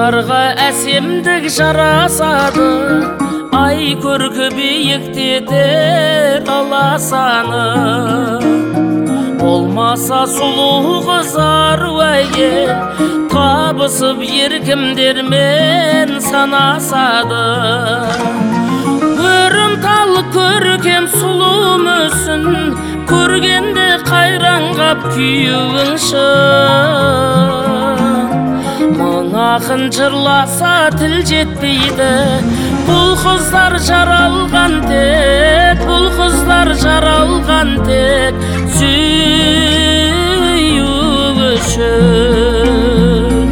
Қыздарға әсемдік жарасады, ай көркі биіктетер аласаны. Болмаса сұлу қызар әйел, табысып еркімдермен санасады. Өрімтал көркем сұлу мүсін, көргенде қайран-қап күйеуің шын. Мың ақын жырласа тіл жетпейді, бұл қыздар жаралған тек, бұл қыздар жаралған тек сүю үшін.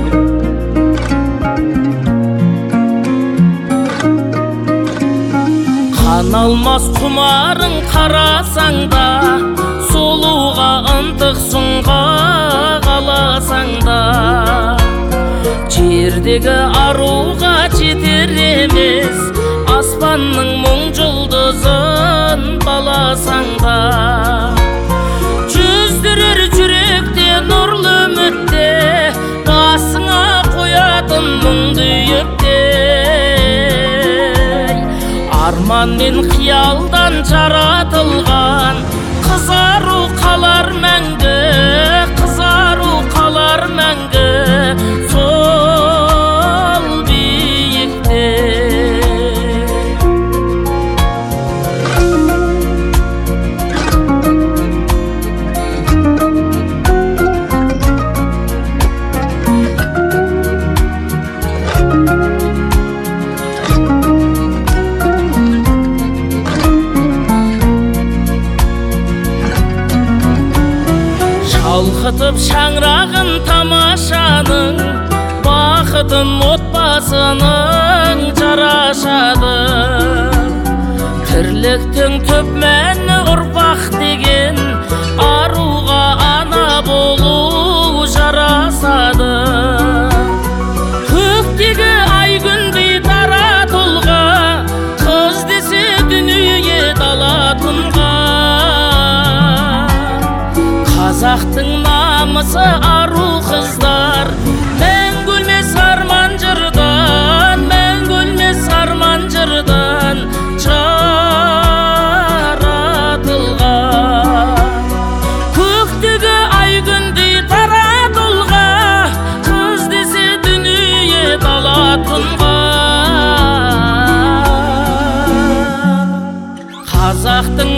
Қан алмас құмарың қарасаң да, солуға ынтық сұңға қаласаң да, жердегі аруға жетер емес, аспанның мұң жұлдызын баласаң да. Жүздірер жүректе нұрлы үмітте, басыңа қоятын мұңды өктей. Арман мен қиялдан жаратылған қызару қалар мәңгі, қызару қалар мәңгі сол биікте. Шалқытып шаңырағын тамашаның, бақытын отбасының жарашады. Тірліктің түп мәні ұрпақ деген, аруға ана болу жарасады. Көктегі ай күндей дара тұлға, қыз десе дүние дала тұнған. Қазақтың намысы ару қыздар, мәңгі өлмес арман жырдан, мәңгі өлмес арман жырдан жаратылған. Көктегі ай күндей таратылға, қыз десе дүние дала тұнған. Қазақтың